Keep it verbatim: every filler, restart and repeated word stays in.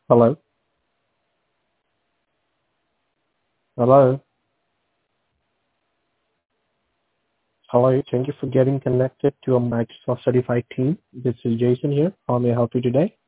Hello? Hello? Hello? Thank you for getting connected to a Microsoft Certified team. This is Jason here. How may I help you today?